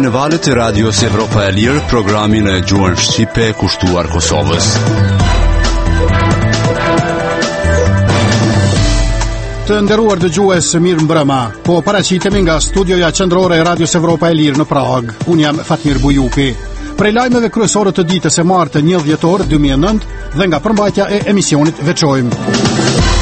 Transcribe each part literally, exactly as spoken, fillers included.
në valët e Radios Evropa e Lirë, programin e gjuhën shqipe kushtuar Kosovës. Të nderuar dëgjues, mirë mbrëma. Po paraqitemi nga studioja qendrore e Radios Evropa e Lirë në Prag. Unë jam Fatmir Bujupi. Prej lajmeve kryesore të ditës së martë një dhjetor dy mijë e nëntë dhe nga përmbajtja e emisionit veçojmë.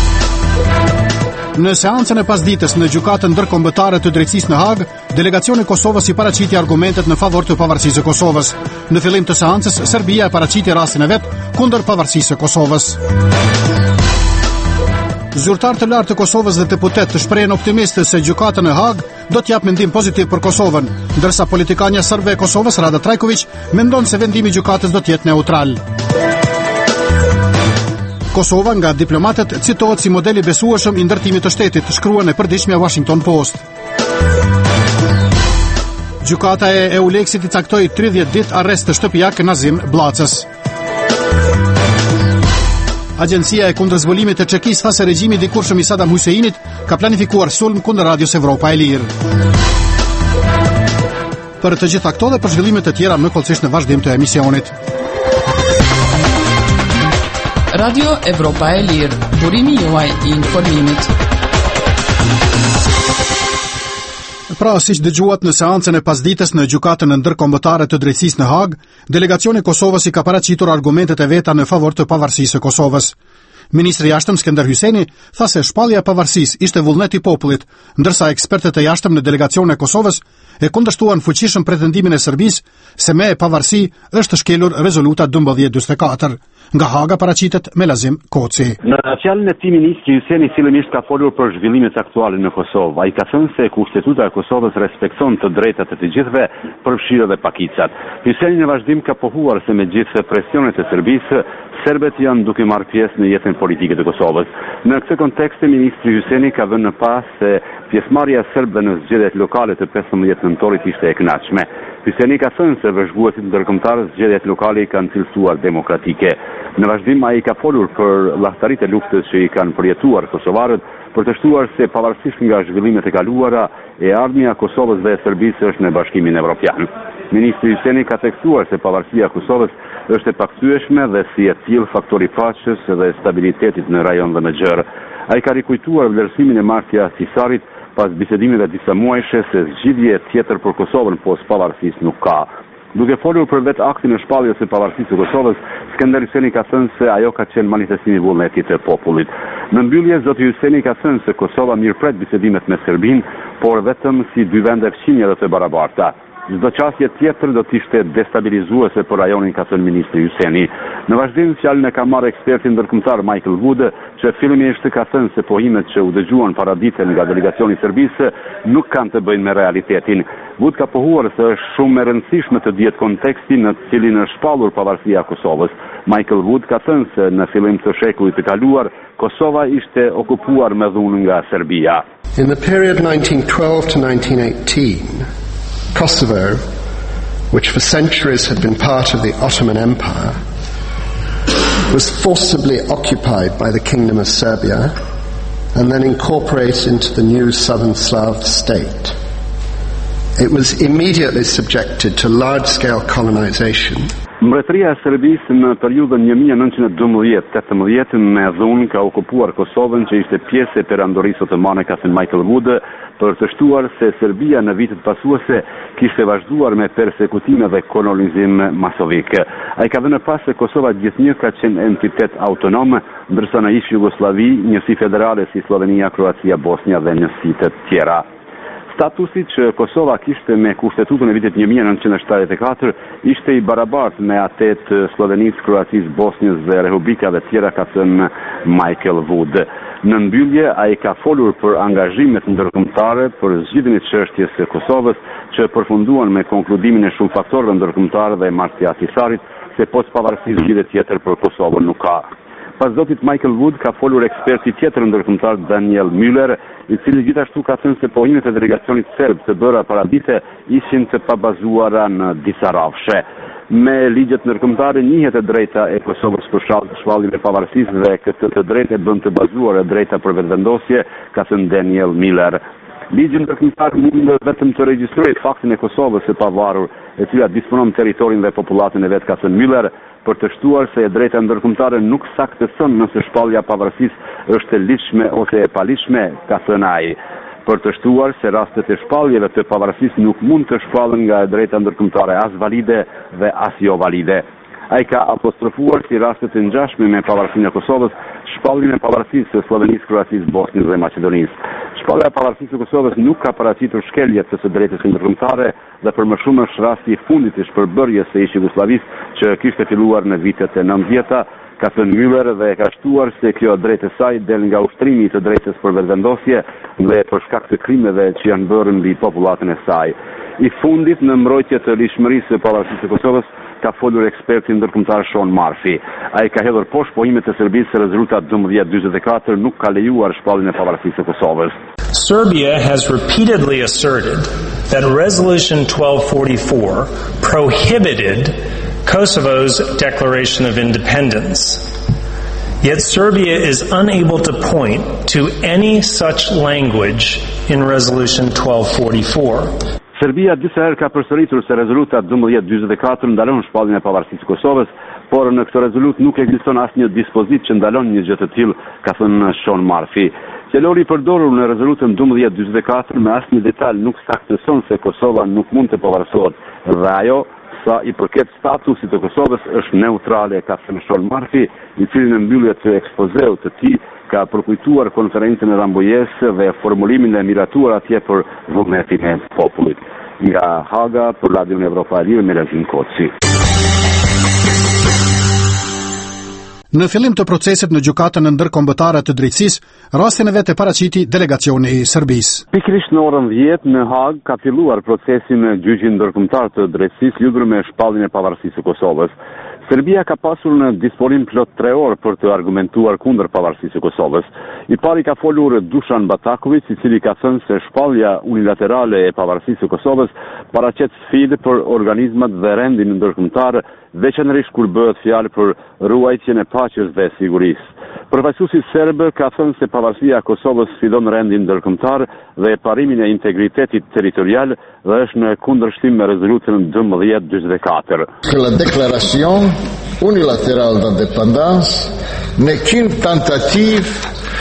Në seancën e pasdites në gjykatën ndërkombëtare të drejtësisë në Hag, delegacioni i Kosovës i paraqiti argumentet në favor të pavarësisë së Kosovës. Në fillim të seancës, Serbia e paraqiti rastin e vet kundër pavarësisë së Kosovës. Zyrtar të lartë të Kosovës dhe deputet të shprehen optimistë se gjykata në Hag do të japë mendim pozitiv për Kosovën, ndërsa politikania serbe e Kosovës Rada Trajković mendon se vendimi i gjykatës do të jetë neutral. Kosova nga diplomatët citohet si modeli besueshëm i ndërtimit të shtetit, shkruan e përditshmja Washington Post. Gjykata e Euleksit i caktoi tridhjetë ditë arrest të shtëpiak Nazim Bllacës. Agjencia e kundërzbulimit të Çekisë tha se regjimi i dikurshëm i Saddam Huseinit ka planifikuar sulm kundër Radios Evropa e Lirë. Për të gjitha këto dhe për zhvillime të tjera më kollësisht në vazhdim të emisionit. Radio Evropa e Lirë, burimi juaj i informimit. Pra, siç dëgjuat në seancën e pasdites në gjykatën ndërkombëtare të drejtësisë në Hag, delegacioni i Kosovës i ka paraqitur argumentet e veta në favor të pavarësisë së Kosovës. Ministri i jashtëm Skënder Hyjseni tha se shpallja e pavarësisë ishte vullnet i popullit, ndërsa ekspertët e jashtëm në delegacionin e Kosovës e kundërshtuan fuqishëm pretendimin e Serbisë se me e pavarësi është shkelur rezoluta dymbëdhjetë dymbëdhjetë e katër. Nga Haga paraqitet Melazim Koci. Në fjalën e tij ministri Hyjseni fillimisht ka folur për zhvillimet aktuale në Kosovë. Ai ka thënë se Kushtetuta e Kosovës respekton të drejtat e të gjithëve, përfshirë dhe pakicat. Hyjseni në vazhdim ka pohuar se me gjithë presionet e Serbisë, serbet janë duke marrë pjesë në jetën politike të Kosovës. Në këtë kontekst, ministri Hyjseni ka vënë në pas se pjesëmarrja e serbëve në zgjedhjet lokale të pesëmbëdhjetë nëntorit ishte e kënaqshme. Hyjseni ka thënë se vëzhguesit ndërkombëtar zgjedhjet lokale i kanë cilësuar demokratike. Në vazhdim ai ka folur për llahtarit e luftës që i kanë përjetuar kosovarët, për të shtuar se pavarësisht nga zhvillimet e kaluara, e ardhmja e Kosovës dhe e Serbisë është në Bashkimin Evropian. Ministri Hyjseni ka theksuar se pavarësia e Kosovës është e pakthyeshme dhe si e tillë faktor i paqes dhe stabilitetit në rajon dhe në gjërë. Ai ka rikujtuar vlerësimin e marrësisë së Ahtisarit pas bisedimeve disa muajshe se zgjidhje tjetër për Kosovën pos pavarësisë nuk ka. Duke folur për vetë aktin e shpalljes së pavarësisë së Kosovës, Skënder Hyjseni ka thënë se ajo ka qenë manifestimi i vullnetit të popullit. Në mbyllje, zoti Hyjseni ka thënë se Kosova mirëpret bisedimet me Serbinë, por vetëm si dy vende fqinje dhe të barabarta. Çdo çështje tjetër do të ishte destabilizuese për rajonin, ka thënë ministri Hyjseni. Në vazhdim, fjalën e ka marrë eksperti ndërkombëtar Michael Wood, që fillimisht ka thënë se pohimet që u dëgjuan paradite nga delegacioni i Serbisë nuk kanë të bëjnë me realitetin. Wood ka pohuar se është shumë e rëndësishme të dihet konteksti në të cilin është shpallur pavarësia e Kosovës. Michael Wood ka thënë se në fillim të shekullit të kaluar, Kosova ishte okupuar me dhunë nga Serbia. In the period nineteen twelve to nineteen eighteen, Kosovo, which for centuries had been part of the Ottoman Empire, was forcibly occupied by the Kingdom of Serbia and then incorporated into the new Southern Slav state. It was immediately subjected to large-scale colonization. Mbretëria e Serbisë në periudhën një mijë e nëntëqind e dymbëdhjetë deri tetëmbëdhjetë me dhunë ka okupuar Kosovën, që ishte pjesë e perandorisë otomane, ka thënë Michael Wood, për të shtuar se Serbia në vitet pasuese kishte vazhduar me persekutime dhe kolonizim masovik. Ai ka dhënë pas se Kosova gjithnjë ka qenë entitet autonom, ndërsa në ish Jugosllavi njësi federale si Slovenia, Kroacia, Bosnia dhe njësi të tjera. Statusi që Kosova kishte me Kushtetutën e vitit një mijë e nëntëqind e shtatëdhjetë e katër ishte i barabartë me atë të Slovenisë, Kroacisë, Bosnjës dhe republikave të tjera, ka thënë Michael Wood. Në mbyllje, ai ka folur për angazhimet ndërkombëtare për zgjidhjen e çështjes së Kosovës, që përfunduan me konkludimin e shumë faktorëve ndërkombëtar dhe marrësia e Ahtisarit, se pos pavarësisht zgjidhje tjetër për Kosovën nuk ka. Pas zotit Michael Wood ka folur eksperti tjetër ndërkombëtar Daniel Müller, i cili gjithashtu ka thënë se pohimet e delegacionit serb të bëra paradite ishin të pabazuara në disa rrafshe. Me ligjet ndërkombëtare njihet e drejta e Kosovës për shpalljen e pavarësisë dhe këtë të drejtë bën të bazuar e drejta për vetëvendosje, ka thënë Daniel Müller. Ligji ndërkombëtar mund vetëm të regjistrojë faktin e Kosovës së pavarur, e cila disponon territorin dhe popullatën e vet, ka thënë Müller, për të shtuar se e drejta ndërkombëtare nuk saktëson nëse shpallja e pavarësisë është e ligjshme ose e paligjshme, ka thënë ai. Për të shtuar se rastet e shpalljeve të pavarësisë nuk mund të shpallen nga e drejta ndërkombëtare as valide dhe as jo valide. Ai ka apostrofuar si rastet e ngjashme me pavarësinë e Kosovës, shpalljen e pavarësisë së Slovenisë, Kroacisë, Bosnjës dhe Maqedonisë. Shpallja e pavarësisë së Kosovës nuk ka paraqitur shkeljet të së drejtës ndërkombëtare dhe për më shumë është rasti i fundit i shpërbërjes së ish Jugosllavisë që kishte filluar në vitet e nëntëdhjetë, ka thënë Müller, dhe ka shtuar se kjo drejtë e saj del nga ushtrimi i të drejtës për vetëvendosje dhe për shkak të krimeve që janë bërë mbi popullatën e saj. I fundit në mbrojtje të lishmërisë së pavarësisë së Kosovës ka folur eksperti ndërkombëtar Sean Murphy. Ai ka hedhur poshtë pohimet e Serbisë se rezoluta dymbëdhjetë dyzet e katër nuk ka lejuar shpalljen e pavarësisë së Kosovës. Serbia has repeatedly asserted that Resolution twelve forty-four prohibited Kosovo's declaration of independence. Yet Serbia is unable to point to any such language in Resolution twelve forty-four. Serbia disa herë ka përsëritur se rezoluta dymbëdhjetë dyzet e katër ndalon shpalljen e pavarësisë së Kosovës, por në këtë rezolutë nuk ekziston asnjë dispozit që ndalon një gjë të tillë, ka thënë Sean Murphy. Qelori i përdorur në rezolutën dymbëdhjetë dyzet e katër me asnjë detaj nuk saktëson se Kosova nuk mund të pavarësohet dhe ajo, sa i përket statusit të Kosovës, është neutrale, ka thënë Sean Murphy, i cili në mbyllje të ekspozeut të tij ka përkujtuar konferencën e Rambujës dhe formulimin e miratuar atje për vullnetin e popullit. Nga Haga, për Radion Evropa e Lirë, Melazin Koci. Në fillim të procesit në gjykatën ndërkombëtare të drejtësisë, rastin e vet e paraqiti delegacioni i Serbisë. Pikërisht në orën dhjetë në Hag ka filluar procesi në gjyqin ndërkombëtar të drejtësisë lidhur me shpalljen e pavarësisë së Kosovës. Serbia ka pasur në disponim plot tre orë për të argumentuar kundër pavarësisë së Kosovës. I pari ka folur Dušan Bataković, i cili ka thënë se shpallja unilaterale e pavarësisë së Kosovës paraqet sfidë për organizmat dhe rendin ndërkombëtar, veçanërisht kur bëhet fjalë për ruajtjen e paqes dhe sigurisë. Përfaqësuesi serb ka thënë se pavarësia e Kosovës sfidon rendin ndërkombëtar dhe parimin e integritetit territorial dhe është në kundërshtim me rezolutën dymbëdhjetë dyzet e katër. La déclaration unilatérale d'indépendance n'est qu'une tentative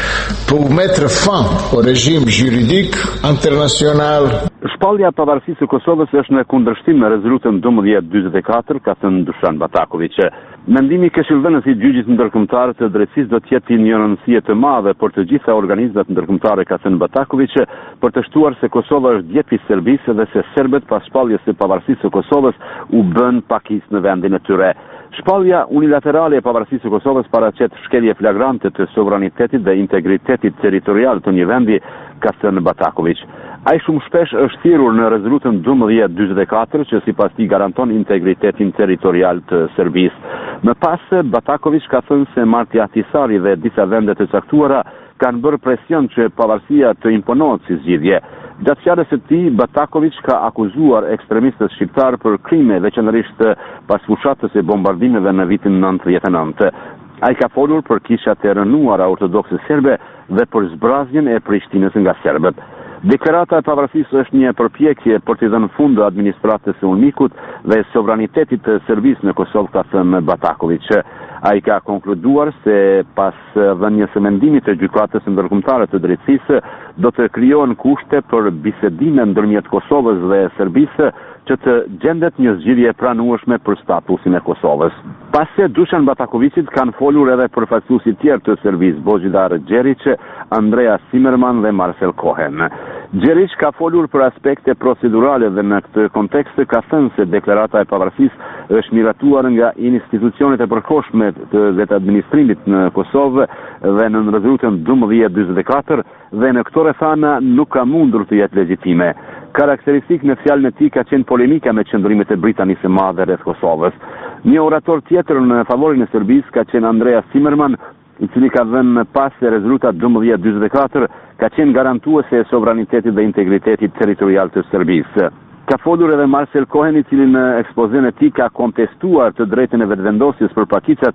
pour mettre fin au régime juridique international. Shpallja e pavarësisë së Kosovës është në kundërshtim me rezolutën dymbëdhjetë dyzet e katër, ka thënë Dušan Bataković. Mendimi i Këshillëdhënës i gjyqit ndërkombëtar të drejtësisë do të jetë një rëndësie të madhe për të gjitha organizmat ndërkombëtare, ka thënë Bataković, për të shtuar se Kosova është djep i Serbisë dhe se serbët pas shpalljes së pavarësisë së Kosovës u bën pakisë në vendin e tyre. Shpallja unilaterale e pavarësisë së Kosovës paraqet shkelje flagrante të sovranitetit dhe integritetit territorial të një vendi, ka thënë Bataković. Ai shumë shpesh është thirrur në rezolutën dymbëdhjetë dyzet e katër që sipas tij garanton integritetin territorial të Serbisë. Më pas, Bataković ka thënë se Marti Ahtisaari dhe disa vende të caktuara kanë bërë presion që pavarësia të imponohet si zgjidhje. Gjatë fjalës së tij, Bataković ka akuzuar ekstremistët shqiptar për krime, veçanërisht pas fushatës së bombardimeve në vitin nëntëdhjetë e nëntë. Ai ka folur për kishat e rënuara ortodokse serbe dhe për zbrazjen e Prishtinës nga serbët. Deklarata e pavarësisë është një përpjekje për të dhënë fund administratës së Ulmikut dhe sovranitetit të Serbisë në Kosovë, ka thënë Bataković. Ai ka konkluduar se pas dhënies së mendimit të gjykatës ndërkombëtare të drejtësisë do të krijohen kushte për bisedime ndërmjet Kosovës dhe Serbisë që të gjendet një zgjidhje e pranueshme për statusin e Kosovës. Pastaj Dušan Batakovićit kanë folur edhe përfaqësuesit tjerë të Serbisë, Božidar Đerić, Andrea Zimmerman dhe Marcel Cohen. Đerić ka folur për aspekte procedurale dhe në këtë kontekst ka thënë se deklarata e pavarësisë është miratuar nga institucionet e përkohshme të vetë administrimit në Kosovë dhe në rezolutën dymbëdhjetë dyzet e katër dhe në këto rrethana nuk ka mundur të jetë legjitime. Karakteristik në fjalën e tij ka qenë polemika me qëndrimet e Britanisë së Madhe rreth Kosovës. Një orator tjetër në favorin e Serbisë ka qenë Andrea Zimmerman, i cili ka dhënë pas se rezoluta dymbëdhjetë dyzet e katër ka qenë garantuese e sovranitetit dhe integritetit territorial të Serbisë. Ka folur edhe Marcel Cohen, i cili në ekspozimin e tij ka kontestuar të drejtën e vetëvendosjes për pakicat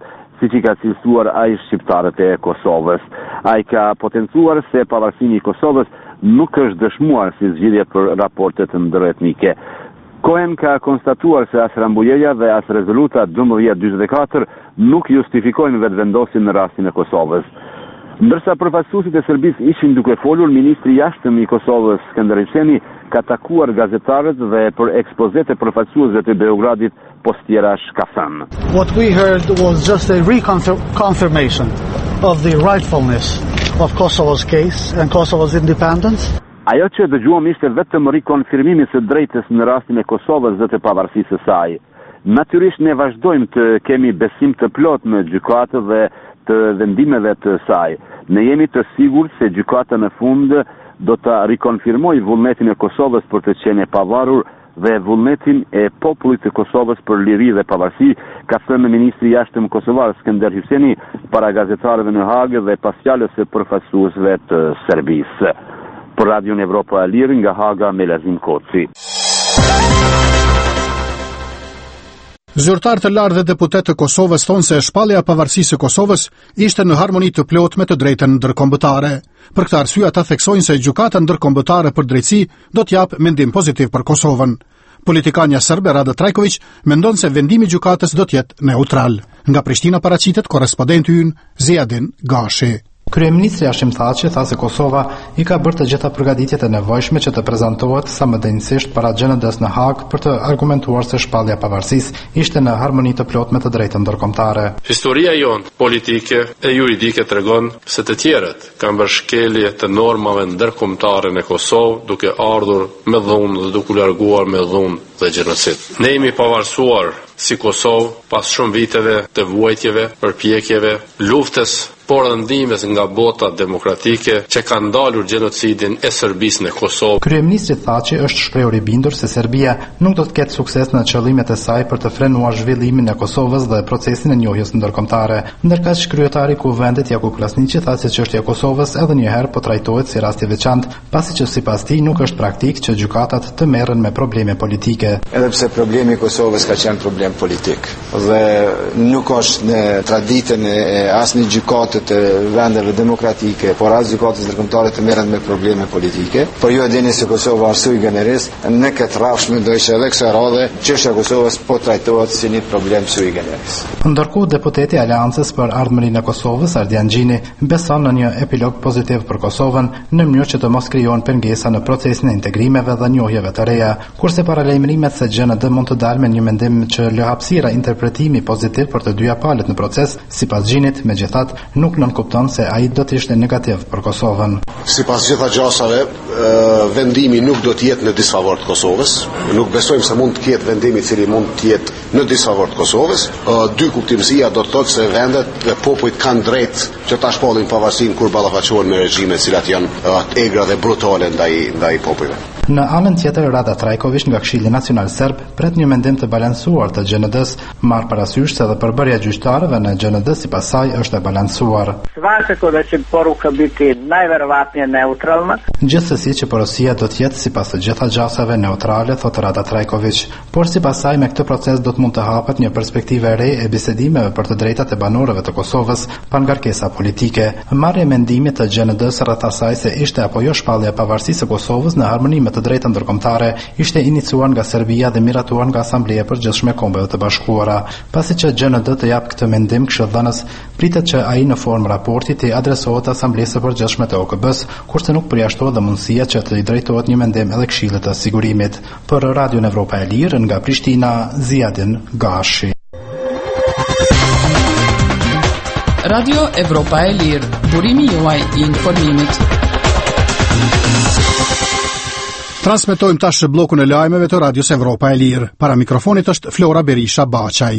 siç i ka cilësuar ai shqiptarët e Kosovës. Ai ka potencuar se pavarësimi i Kosovës nuk është dëshmuar si zgjidhje për raportet ndëretnike. Cohen ka konstatuar se as Rambujeja dhe as rezoluta dymbëdhjetë dymbëdhjetë e katër nuk justifikojnë vetëvendosin në rastin e Kosovës. Ndërsa përfaqësuesit e Serbisë ishin duke folur, ministri i jashtëm i Kosovës, Skënder Hyseni, ka takuar gazetarët dhe për ekspozet e përfaqësuesve të Beogradit Postjerash ka thënë. What we heard was just a reconfirmation of the rightfulness of Kosovo's case and Kosovo's independence. Ajo që dëgjuam ishte vetëm rikonfirmimi së drejtës në rastin e Kosovës dhe të pavarësisë së saj. Natyrisht ne vazhdojmë të kemi besim të plot në gjykatë dhe të vendimeve të saj. Ne jemi të sigurt se gjykata në fund do të rikonfirmoj vullnetin e Kosovës për të qenë e pavarur dhe vullnetin e popullit të Kosovës për liri dhe pavarësi, ka thënë ministri i jashtëm kosovar Skënder Hyseni para gazetarëve në Hagë dhe pas fjalës së përfaqësuesve të Serbisë. Për Radion Evropa e Lirë nga Haga, Melazim Koci. Zyrtar të lartë dhe deputet të Kosovës thonë se shpallja e pavarësisë së Kosovës ishte në harmoni të plot me të drejtën ndërkombëtare. Për këtë arsye ata theksojnë se gjykata ndërkombëtare për drejtësi do të japë mendim pozitiv për Kosovën. Politikania serbe Rada Trajković mendon se vendimi i gjykatës do të jetë neutral. Nga Prishtina paraqitet korrespondenti ynë Ziadin Gashi. Kryeministri Hashim Thaçi tha se Kosova i ka bërë të gjitha përgatitjet e nevojshme që të prezantohet sa më denjësisht para G N D-s në Hag për të argumentuar se shpallja e pavarësisë ishte në harmoni të plot me të drejtën ndërkombëtare. Historia jonë politike e juridike tregon se të tjerët kanë bërë shkelje të normave ndërkombëtare në Kosovë duke ardhur me dhunë dhe duke larguar me dhunë dhe gjenocid. Ne jemi pavarësuar si Kosovë pas shumë viteve të vuajtjeve, përpjekjeve, luftës, por edhe ndihmës nga bota demokratike që ka ndalur gjenocidin e Serbisë në Kosovë. Kryeministri Thaçi është shprehur i bindur se Serbia nuk do të ketë sukses në qëllimet e saj për të frenuar zhvillimin e Kosovës dhe procesin e njohjes ndërkombëtare. Ndërkaq kryetari i Kuvendit Jakub Krasniqi tha se çështja e Kosovës edhe një herë po trajtohet si rast i veçantë, pasi që sipas tij nuk është praktik që gjykatat të merren me probleme politike. Edhe pse problemi i Kosovës ka qenë problem politik dhe nuk është në traditën e asnjë gjykate të vendeve demokratike, por as gjykatës ndërkombëtare të merren me probleme politike. Por ju e dini se Kosova është sui generis, në këtë rrafsh mendoj se edhe kësaj radhe çështja e Kosovës po trajtohet si një problem sui generis. Ndërkohë deputeti i Aleancës për Ardhmërinë e Kosovës, Ardian Gjini, beson në një epilog pozitiv për Kosovën në mënyrë që të mos krijohen pengesa në procesin e integrimeve dhe njohjeve të reja, kurse paralajmërimet se G N D mund të dalë me një mendim që lë hapësira interpretimi pozitiv për të dyja palët në proces, sipas Gjinit, megjithatë nuk nënkupton se ai do të ishte negativ për Kosovën. Sipas gjitha gjasave, vendimi nuk do të jetë në disfavor të Kosovës. Nuk besojmë se mund të ketë vendimi i cili mund të jetë në disfavor të Kosovës. Dy kuptimësia do të thotë se vendet dhe popujt kanë drejt që ta shpallin pavarësinë kur ballafaqohen me regjime të cilat janë të egra dhe brutale ndaj ndaj popujve. Në anën tjetër, Rada Trajković nga Këshilli Nacional Serb pret një mendim të balancuar të G N D-s, marr parasysh se edhe përbërja e gjyqtarëve në G N D sipas saj është e balancuar. Svakako da će poruka biti najverovatnije neutralna. Gjithsesi që porosia do të jetë sipas të gjitha gjasave neutrale, thotë Rada Trajković, por sipas saj me këtë proces do të mund të hapet një perspektivë e re e bisedimeve për të drejtat e banorëve të Kosovës pa ngarkesa politike. Marrja e mendimit të G N D-s rreth asaj se ishte apo jo shpallja e pavarësisë së Kosovës në harmoni me të drejtën ndërkombëtare ishte iniciuar nga Serbia dhe miratuar nga Asambleja e Përgjithshme e Kombeve të Bashkuara. Pasi që G N D të jap këtë mendim këshilldhënës, pritet që ai në formë raporti të adresohet Asamblesë së Përgjithshme të O K B-s, kurse nuk përjashtohet dhe mundësia që të i drejtohet një mendim edhe Këshillit të Sigurimit. Për Radion Evropa e Lirë nga Prishtina, Ziadin Gashi. Radio Evropa e Lirë, burimi juaj i informimit. Transmetojmë tash bllokun e lajmeve të Radios Evropa e Lirë. Para mikrofonit është Flora Berisha Baçaj.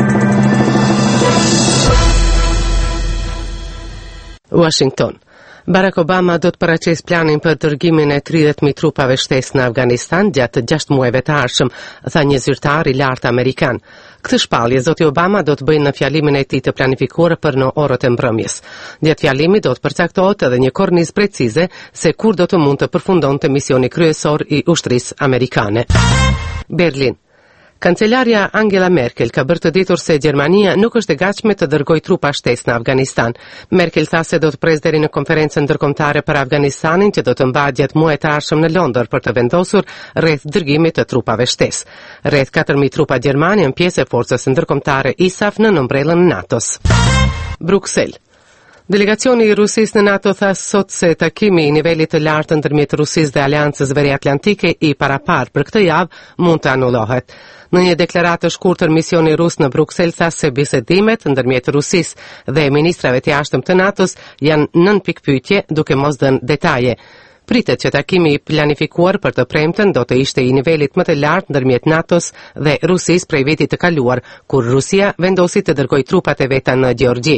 Washington. Barack Obama do të paraqes planin për dërgimin e tridhjetë mijë trupave shtesë në Afganistan gjatë gjashtë muajve të ardhshëm, tha një zyrtar i lartë amerikan. Këtë shpallje zoti Obama do të bëjë në fjalimin e tij të planifikuar për në orët e mbrëmjes. Gjatë fjalimit do të përcaktohet edhe një kornizë precize se kur do të mund të përfundonte misioni kryesor i ushtrisë amerikane. Berlin. Kancelaria Angela Merkel ka bërë të ditur se Gjermania nuk është e gatshme të dërgojë trupa shtesë në Afganistan. Merkel tha se do të presë deri në konferencën ndërkombëtare për Afganistanin që do të mbahet gjatë muajit të ardhshëm në Londër për të vendosur rreth dërgimit të trupave shtesë. Rreth katër mijë trupa gjermane janë pjesë e forcës ndërkombëtare I S A F në nëmbrellën NATO-s. Bruksel. Delegacioni I Rusisë në NATO tha sot se takimi I nivelit të lartë ndërmjet Rusisë dhe Aleancës Veriatlantike I parapar për këtë javë mund të anullohet. Në një deklaratë të shkurtër, misioni rus në Bruksel tha se bisedimet ndërmjet Rusisë dhe ministrave të jashtëm të NATO-s janë nën pikpyetje, duke mos dhënë detaje. Pritet që takimi I planifikuar për të premten do të ishte I nivelit më të lartë ndërmjet NATO-s dhe Rusisë prej vitit të kaluar, kur Rusia vendosi të dërgojë trupat e veta në Gjeorgji.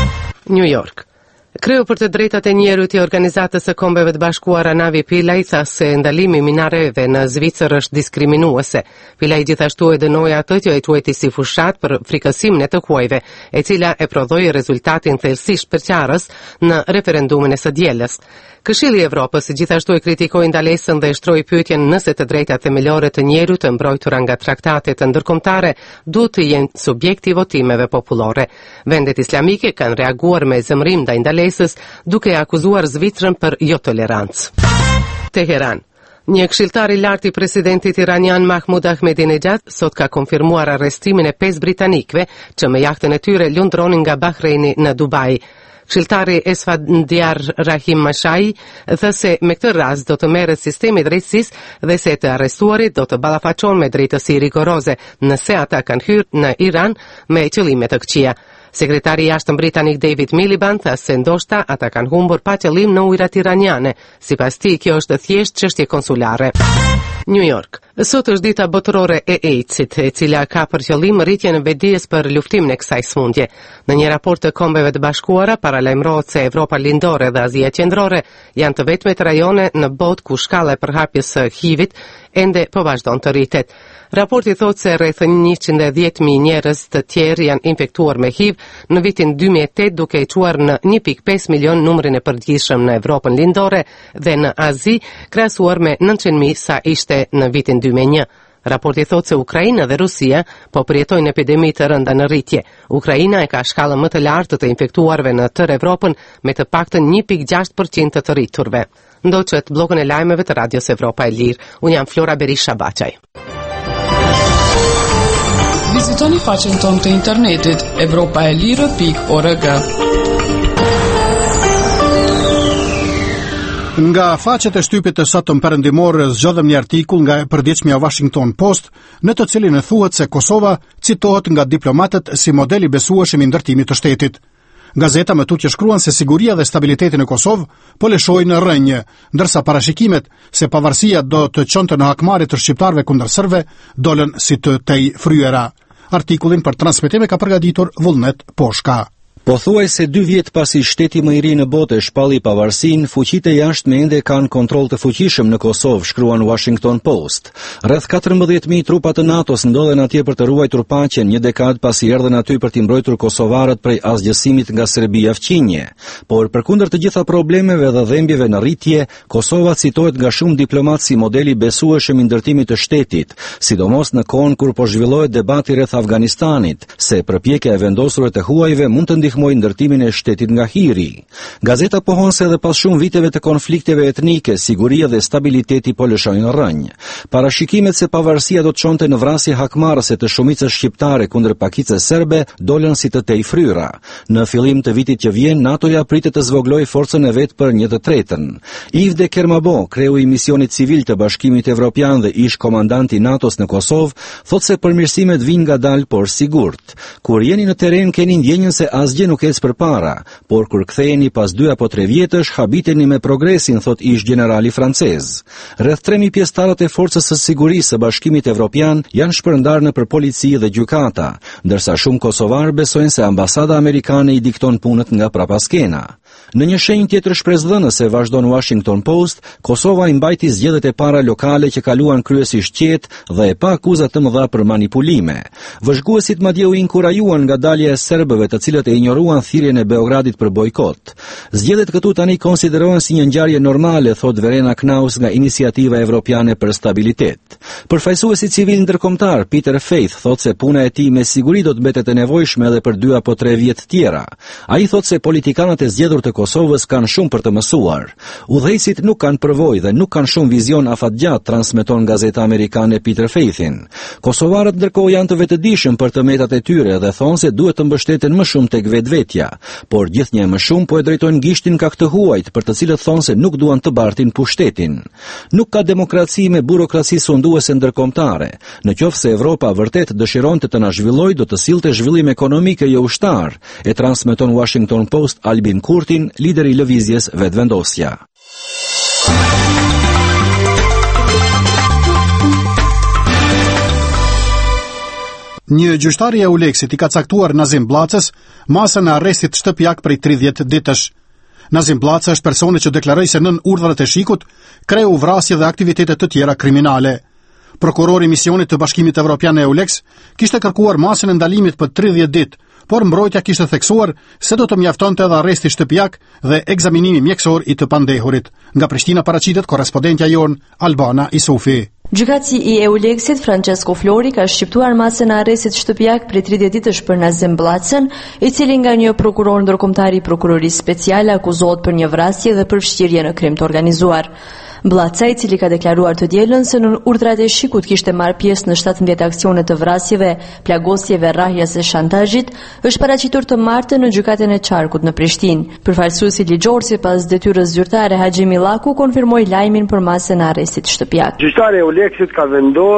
New York. Kreu për të drejtat e njerëzit I Organizatës së Kombeve të Bashkuara Navi Pillay tha se ndalimi I minareve në Zvicër është diskriminuese. Pillay gjithashtu e dënoi atë që e quajti si fushat për frikësimin e të huajve, e cila e prodhoi rezultatin thellësisht përqarës në referendumin e së dielës. Këshilli I Evropës gjithashtu e kritikoi ndalesën dhe e shtroi pyetjen nëse të drejtat themelore të njerëzit të mbrojtura nga traktatet ndërkombëtare duhet të jenë subjekti I votimeve popullore. Vendet islamike kanë reaguar me zemrim ndaj ndalesës, duke akuzuar Zvicrën për jo tolerancë. Teheran. Një këshilltar I lartë I presidentit iranian Mahmoud Ahmadinejad sot ka konfirmuar arrestimin e pesë britanikëve që me jahtën e tyre lundronin nga Bahreini në Dubai. Këshilltari Esfandiar Rahim Mashai tha se me këtë rast do të merret sistemi I drejtësisë dhe se të arrestuarit do të ballafaqohen me drejtësi rigoroze nëse ata kanë hyrë në Iran me qëllime të këqija. Sekretari I jashtëm britanik David Miliband tha se ndoshta ata kanë humbur pa qëllim në ujërat iraniane. Sipas tij, kjo është thjesht çështje konsulare. New York. Sot është dita botërore e AIDS-it, e cila ka për qëllim rritjen e vetdijes për luftimin e kësaj sëmundje. Në një raport të Kombeve të Bashkuara paralajmërohet se Evropa Lindore dhe Azia Qendrore janë të vetmet rajone në botë ku shkalla e përhapjes së H I V-it ende po vazhdon të rritet. Raporti thotë se rreth njëqind e dhjetë mijë njerëz të tjerë janë infektuar me H I V në vitin dy mijë e tetë, duke I çuar në një pikë pesë milion numrin e përgjithshëm në Evropën Lindore dhe në Azi, krahasuar me nëntëqind mijë sa ishte në vitin dy mijë e një. Raporti thotë se Ukraina dhe Rusia po përjetojnë epidemi të rënda në rritje. Ukraina e ka shkallën më të lartë të infektuarve në tërë Evropën me të paktën një pikë gjashtë përqind të të rriturve. Ndoqët bllokun e lajmeve të Radios Evropa e Lirë. Unë jam Flora Berisha Baçaj. Vizitoni faqen tonë të internetit evropaelire pikë org. Nga faqet e shtypit të sotëm perëndimor zgjodhem një artikull nga e përditshmja Washington Post, në të cilin e thuhet se Kosova citohet nga diplomatët si model I besueshëm I ndërtimit të shtetit. Gazeta më tutje shkruan se siguria dhe stabiliteti në Kosovë po lëshojnë në rënje, ndërsa parashikimet se pavarësia do të çonte në hakmarrje të shqiptarëve kundër serbëve dolën si të tej fryera. Artikullin për transmetim e ka përgatitur Vullnet Poshka. Pothuaj se dy vjet pasi shteti më I ri në botë shpalli pavarësinë, fuqitë e jashtme ende kanë kontroll të fuqishëm në Kosovë, shkruan Washington Post. Rreth katërmbëdhjetë mijë trupa të NATO-s ndodhen atje për të ruajtur paqen, një dekadë pasi erdhën aty për t'i mbrojtur kosovarët prej asgjësimit nga Serbia fqinje. Por përkundër të gjitha problemeve dhe dhembjeve në rritje, Kosova citohet nga shumë diplomatë si modeli besueshëm I ndërtimit të shtetit, sidomos në kohën kur po zhvillohet debati rreth Afganistanit, se përpjekja e vendosur të huajve mund të ndihmojë ndërtimin e shtetit nga hiri. Gazeta pohon se edhe pas shumë viteve të konflikteve etnike, siguria dhe stabiliteti po lëshojnë rënjë. Parashikimet se pavarësia do të çonte në vrasje hakmarrëse të shumicës shqiptare kundër pakicës serbe dolën si të tej fryra. Në fillim të vitit që vjen, NATO-ja pritet të zvoglojë forcën e vet për një të tretën. Yves de Kermabo, kreu I misionit civil të Bashkimit Evropian dhe ish komandanti NATO-s në Kosovë, thotë se përmirësimet vijnë ngadalë por sigurt. Kur jeni në terren keni ndjenjën se asgjë nuk ecë përpara, por kur ktheheni pas dy apo tre vjetësh, habiteni me progresin, thot ish generali francez. Rreth tre mijë pjesëtarët e forcës së sigurisë së Bashkimit Evropian janë shpërndarë nëpër polici dhe gjykata, ndërsa shumë kosovarë besojnë se ambasada amerikane I dikton punët nga prapaskena. Në një shenjë tjetër shpresdhënëse, vazhdon Washington Post, Kosova i mbajti zgjedhjet e para lokale që kaluan kryesisht qetë dhe e pa akuza të mëdha për manipulime. Vëzhguesit madje u inkurajuan nga dalja e serbëve, të cilët e injoruan thirrjen e Beogradit për bojkot. Zgjedhjet këtu tani konsiderohen si një ngjarje normale, thot Verena Knaus nga Iniciativa Evropiane për Stabilitet. Përfaqësuesi civil ndërkombëtar Peter Faith thot se puna e tij me siguri do të mbetet e nevojshme edhe për dy apo tre vjet tjera. Ai thot se politikanët e zgjedhur të Kosovës kanë shumë për të mësuar. Udhëheqësit nuk kanë përvojë dhe nuk kanë shumë vizion afatgjatë, transmeton gazeta amerikane Peter Faithin. Kosovarët ndërkohë janë të vetëdijshëm për të metat e tyre dhe thonë se duhet të mbështeten më shumë tek vetvetja, por gjithnjë më shumë po e drejtojnë gishtin ka këtë huajt, për të cilët thonë se nuk duan të bartin pushtetin. Nuk ka demokraci me burokraci sunduese ndërkombëtare. Në qoftë se Evropa vërtet dëshironte të na zhvillojë, do të sillte zhvillim ekonomik e jo ushtar, e transmeton Washington Post Albin Kurtin, lider i lëvizjes Vetvendosja. Një gjyqtar i Euleksit i ka caktuar Nazim Bllacës masën e arrestit shtëpiak prej tridhjetë ditësh. Nazim Bllaca është personi që deklaroi se nën urdhrat e shikut kreu vrasje dhe aktivitete të tjera kriminale. Prokurori i misionit të Bashkimit Evropian e Euleks kishte kërkuar masën e ndalimit për tridhjetë ditë, por mbrojtja kishte theksuar se do të mjaftonte edhe arresti shtëpiak dhe ekzaminimi mjekësor i të pandehurit. Nga Prishtina paraqitet korrespondentja jon Albana Isufi. Gjykatësi i Euleksit Francesco Flori ka shqiptuar masën e arrestit shtëpiak prej tridhjetë ditësh për Nazim Bllacën, i cili nga një prokuror ndërkombëtar i prokurorisë speciale akuzohet për një vrasje dhe përfshirje në krim të organizuar. Bllaca, i cili ka deklaruar të dielën se në urdhrat e shikut kishte marrë pjesë në shtatëmbëdhjetë aksione të vrasjeve, plagosjeve, rrahjes e shantazhit, është paraqitur të martë në gjykatën e Qarkut në Prishtinë. Përfaqësuesi ligjor sipas detyrës zyrtare Haxhi Millaku konfirmoi lajmin për masën e arrestit shtëpiak. Gjyqtari i Euleksit ka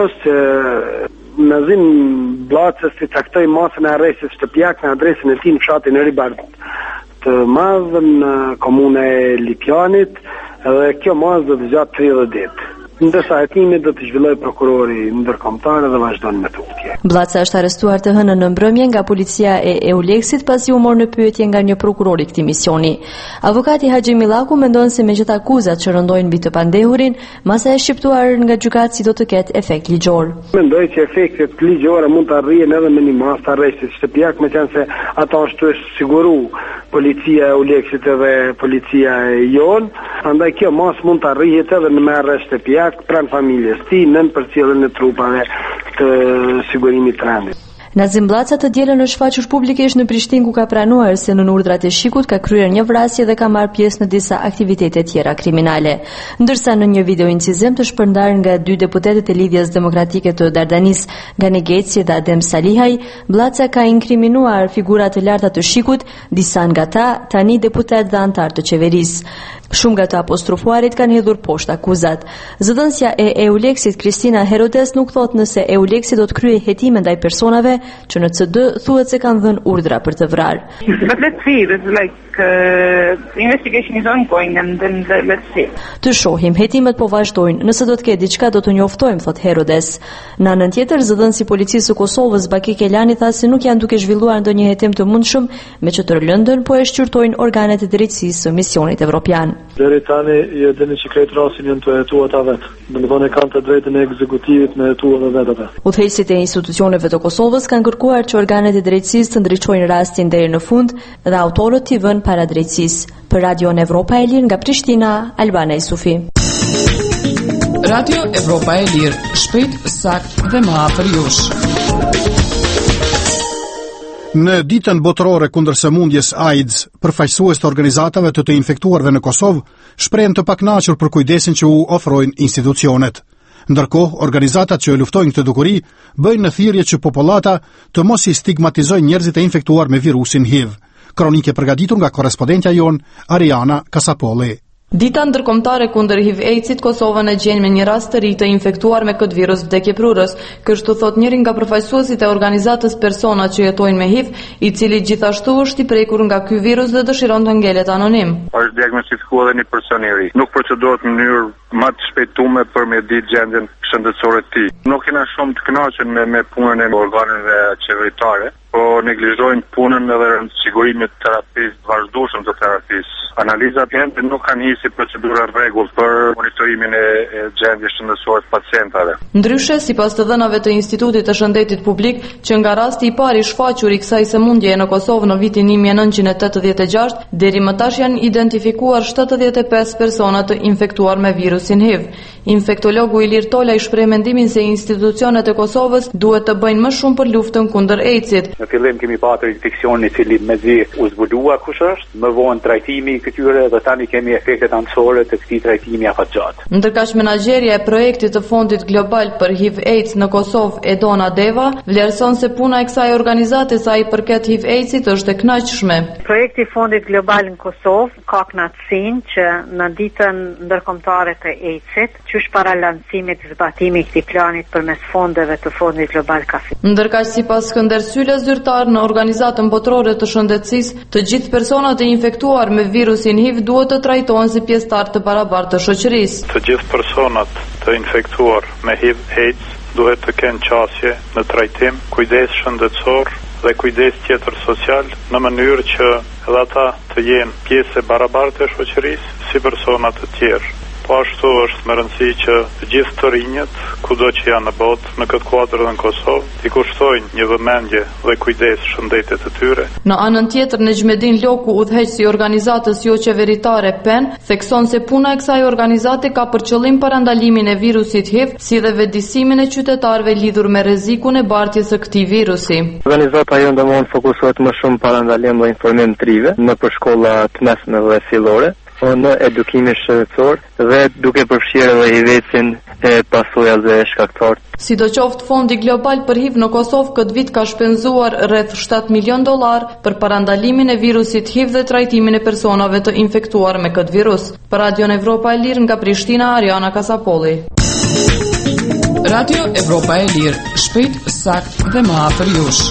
vendosur Nazim Bllacës si caktoi masën e arrestit shtëpiak në adresën e tij në fshatin e Ribart të Madh në komunën e Lipjanit, dhe kjo masë do të gjatë tridhjetë ditë. Ndërsa hetimi do të zhvillojë prokurori ndërkombëtar dhe vazhdon me tutje. Bllaca është arrestuar të hënën në mbrëmje nga policia e Euleksit pasi u mor në pyetje nga një prokuror i këtij misioni. Avokati Haxhi Millaku mendon se me gjithë akuzat që rëndojnë mbi të pandehurin, masa e shqiptuar nga gjykatësi do të ketë efekt ligjor. Mendoj që efektet ligjore mund të arrihen edhe me një masë të arrestit shtëpiak, meqense ata është siguru policia e Euleksit edhe policia e jon, andaj kjo masë mund të arrihet edhe në me arrest shtëpiak pranë familjes tij, nën përcjelljen e trupave të sigurimit të rendit. Nazim Bllaca të dielën është shfaqur publikisht në Prishtinë, ku ka pranuar se në urdhrat e shikut ka kryer një vrasje dhe ka marrë pjesë në disa aktivitete tjera kriminale. Ndërsa në një video incizim të shpërndar nga dy deputetët e Lidhjes Demokratike të Dardanis, Gani Geci dhe Adem Salihaj, Bllaca ka inkriminuar figura të larta të shikut, disa nga ta tani deputet dhe antar të qeverisë. Shumë nga të apostrofuarit kanë hedhur poshtë akuzat. Zëdhënësja e Euleksit Kristina Herodes nuk thot nëse Euleksi do të kryejë hetime ndaj personave që në C D thuhet se kanë dhënë urdhra për të vrarë. But let's see, there's like uh, the investigation is ongoing and then let's see. Të shohim, hetimet po vazhdojnë. Nëse do të ketë diçka do të njoftojmë, thot Herodes. Në anën tjetër, zëdhënësi i policisë së Kosovës Baki Kelani tha se nuk janë duke zhvilluar ndonjë hetim të mundshëm, me që të lëndën po e shqyrtojnë organet e drejtësisë së misionit evropian. Deri tani e dini që këtë rasin janë të hetuar ata vetë. Domethënë kanë të drejtën e ekzekutivit me hetuar vetë ata. Udhëheqësit e institucioneve të Kosovës kanë kërkuar që organet e drejtësisë të ndriçojnë rastin deri në fund dhe autorët t'i vënë para drejtësisë. Për Radio Evropa e Lirë nga Prishtina, Albana Isufi. Radio Evropa e Lirë, shpejt, sakt dhe më afër jush. Në ditën botërore kundër sëmundjes AIDS, përfaqësues të organizatave të të infektuarve në Kosovë shprehen të pakënaqur për kujdesin që u ofrojnë institucionet. Ndërkohë, organizatat që luftojnë këtë dukuri bëjnë në thirrje që popullata të mos i stigmatizojnë njerëzit e infektuar me virusin H I V. Kronike përgatitur nga korrespondentja jon Ariana Kasapolli. Dita ndërkombëtare kundër H I V-AIDS-it Kosovën e gjen me një rast të ri të infektuar me këtë virus vdekjeprurës. Kështu thot njëri nga përfaqësuesit e organizatës persona që jetojnë me H I V, i cili gjithashtu është i prekur nga ky virus dhe dëshiron të ngelet anonim. Është diagnostikuar edhe një person i ri. Nuk procedohet në mënyrë më të shpejtuar për me ditë gjendjen shëndetësore të tij. Nuk jena shumë të kënaqur me me punën e organeve qeveritare. po neglizhojnë punën edhe sigurimit terapisë, vazhdueshëm të terapisë. Analizat janë nuk kanë hisi procedura rregull për monitorimin e, e gjendjes shëndetësore të pacientave. Ndryshe, sipas të dhënave të Institutit të Shëndetit Publik, që nga rasti i parë i shfaqur i kësaj sëmundjeje në Kosovë në vitin një mijë e nëntëqind e tetëdhjetë e gjashtë, deri më tash janë identifikuar shtatëdhjetë e pesë persona të infektuar me virusin H I V. Infektologu Ilir Tola i shpreh mendimin se institucionet e Kosovës duhet të bëjnë më shumë për luftën kundër AIDS-it. Në fillim kemi pasur infeksionin i cili mezi u zbulua kush është, më vonë trajtimi i këtyre dhe tani kemi efektet anësore të këtij trajtimi afatgjat. Ndërkaq menaxherja e projektit të Fondit Global për H I V AIDS në Kosovë, Edona Deva, vlerëson se puna e kësaj organizate sa i përket H I V AIDS-it është e kënaqshme. Projekti i Fondit Global në Kosovë ka kënaqësinë që në ditën ndërkombëtare të AIDS-it, qysh para lancimit të zbatimit këtij planit përmes fondeve të Fondit Global ka filluar. Ndërkaq sipas Skënder Syle, zyrtar në Organizatën Botërore të Shëndetësisë, të gjithë personat e infektuar me virusin H I V duhet të trajtohen si pjesëtar të barabartë të shoqërisë. Të gjithë personat të infektuar me H I V AIDS duhet të kenë qasje në trajtim, kujdes shëndetësor dhe kujdes tjetër social në mënyrë që edhe ata të jenë pjesë e barabartë e shoqërisë si persona të tjerë. Po ashtu është më rëndësi që të gjithë të rinjët, kudo që janë në botë, në këtë kuadër dhe në Kosovë, t'i kushtojnë një vëmendje dhe kujdes shëndetit të tyre. Në anën tjetër, Nexhmedin Loku, udhëheqësi i organizatës jo qeveritare P E N, thekson se puna e kësaj organizate ka për qëllim parandalimin e virusit H I V, si dhe vetëdijsimin e qytetarëve lidhur me rrezikun e bartjes së këtij virusi. Organizata jonë domosdoshmë fokusohet më shumë parandalim dhe informim të rive në përshkolla të mesme dhe fillore, në edukimin shëndetësor dhe duke përfshirë edhe H I V-in e pasojat dhe shkaktarët. Sidoqoftë, Fondi Global për H I V në Kosovë këtë vit ka shpenzuar rreth shtat milion dollar për parandalimin e virusit H I V dhe trajtimin e personave të infektuar me këtë virus. Për Radion Evropa e Lirë nga Prishtina, Ariana Kasapolli. Radio Evropa e Lirë, shpejt, sakt dhe më afër jush.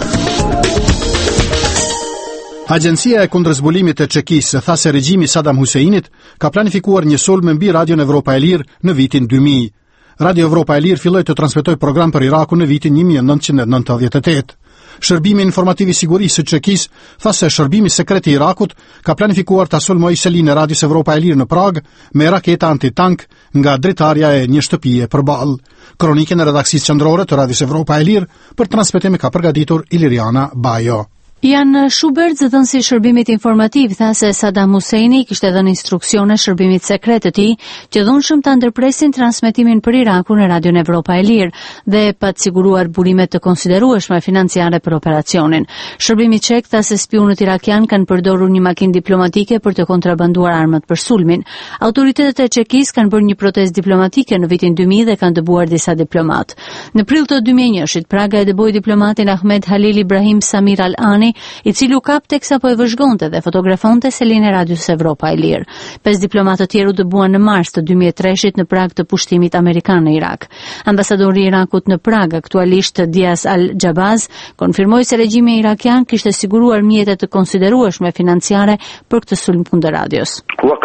Agjencia e kundërzbulimit të Çekisë tha se regjimi Saddam Huseinit ka planifikuar një sulm mbi Radion Evropa e Lirë në vitin dy mijë. Radio Evropa e Lirë filloi të transmetoj program për Irakun në vitin një mijë e nëntëqind e nëntëdhjetë e tetë. Shërbimi informativ i sigurisë së Çekisë tha se shërbimi sekret i Irakut ka planifikuar ta sulmojë selinë e Radios Evropa e Lirë në Prag me raketa antitank nga dritarja e një shtëpie përballë. Kronikën e redaksisë qendrore të Radios Evropa e Lirë për transmetim ka përgatitur Iliriana Bajo. Jan Schubert, zëdhënësi i shërbimit informativ, tha se Saddam Husseini kishte dhënë instruksione shërbimit sekret të tij që dhunshëm ta ndërpresin transmetimin për Irakun në Radion Evropa e Lirë dhe pa të siguruar burime të konsiderueshme financiare për operacionin. Shërbimi çek tha se spionët irakian kanë përdorur një makinë diplomatike për të kontrabanduar armët për sulmin. Autoritetet e Çekisë kanë bërë një protestë diplomatike në vitin dy mijë dhe kanë dëbuar disa diplomat. Në prill të dy mijë e njëzet, Praga e dëboi diplomatin Ahmed Halil Ibrahim Samir Al-Ani, i cili u kap teksa po e vëzhgonte dhe fotografonte selinë e Radios Evropa e Lirë. Pesë diplomatë të tjerë u dëbuan në mars të dy mijë e treshit në prag të pushtimit amerikan në Irak. Ambasadori i Irakut në Prag, aktualisht Dias Al-Jabaz, konfirmoi se regjimi irakian kishte siguruar mjete të konsiderueshme financiare për këtë sulm kundër radios.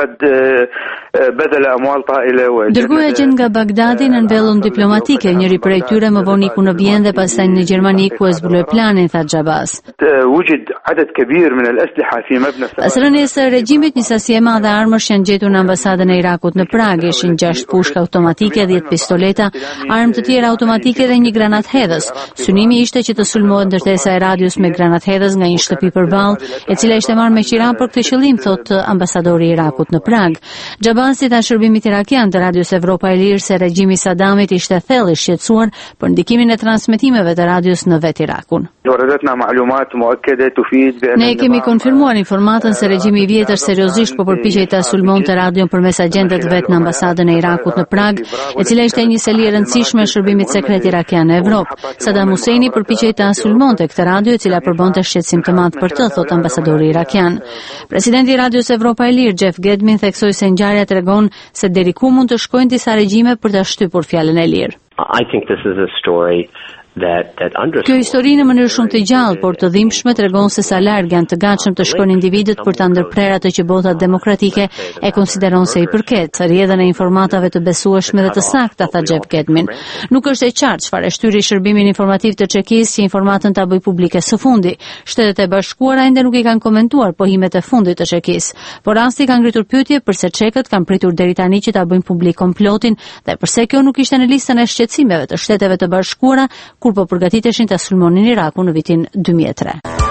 Dërgoi agent nga Bagdadi në mbellën diplomatike, njëri prej tyre më vonë iku në Vjenë dhe pastaj në Gjermani ku e zbuloi planin, tha Jabaz. Pas rënies së regjimit, një sasi e madhe armësh janë gjetur në ambasadën e Irakut në Prag, ishin gjashtë pushka automatike, dhjetë pistoleta, armë të tjera automatike dhe një granat hedhës. Synimi ishte që të sulmohet ndërtesa e radios me granat hedhës nga një shtëpi përballë, e cila ishte marrë me qira për këtë qëllim, thotë ambasadori i Irakut në Prag. Xhabasi tha shërbimit irakian të Radios Evropa e Lirë se regjimi i Saddamit ishte thellë i shqetësuar për ndikimin e transmetimeve të radios në vet Irakun. Ne kemi konfirmuar informatën se regjimi i vjetër seriozisht po përpiqej ta sulmonte radion përmes agentët vet në ambasadën e Irakut në Prag, e cila ishte një seli e rëndësishme e shërbimit sekret irakian në Evropë. Saddam Husseini përpiqej ta sulmonte këtë radio, e cila përbonte shqetësim të madh për të, thot ambasadori irakian. Presidenti i Radios Evropa e Lirë, Jeff Gedmin, theksoi se ngjarja tregon se deri ku mund të shkojnë disa regjime për ta shtypur fjalën e lirë. I think this is a story Kjo histori në mënyrë shumë të gjallë, por të dhimbshme tregon se sa larg janë të gatshëm të shkojnë individët për ta ndërprer atë që bota demokratike e konsideron se i përket, rrjedhën e informatave të besueshme dhe të sakta, tha Jeff Gedmin. Nuk është e qartë çfarë shtyri shërbimin informativ të Çekisë që informatën ta bëj publike së fundi. Shtetet e Bashkuara ende nuk i kanë komentuar pohimet e fundit të Çekisë, por rasti ka ngritur pyetje përse çekët kanë pritur deri tani që ta bëjnë publik komplotin dhe përse kjo nuk ishte në listën e shqetësimeve të Shteteve të Bashkuara kur po përgatiteshin ta sulmonin Irakun në vitin dy mijë e tre.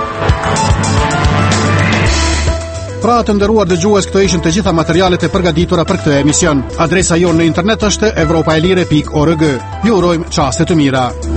Pra të nderuar dëgjues, këto ishin të gjitha materialet e përgatitura për këtë emision. Adresa jonë në internet është evropaelire pikë org. Ju urojmë çaste të mira.